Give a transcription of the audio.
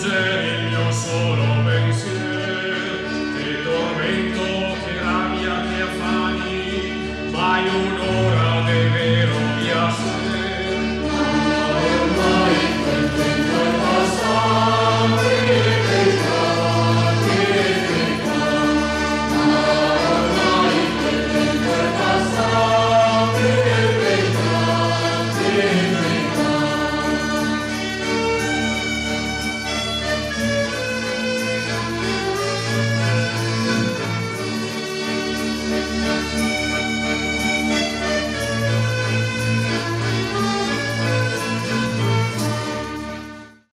sfugge il mio solo pensiero, che tormento, che rabbia, che affani, mai uno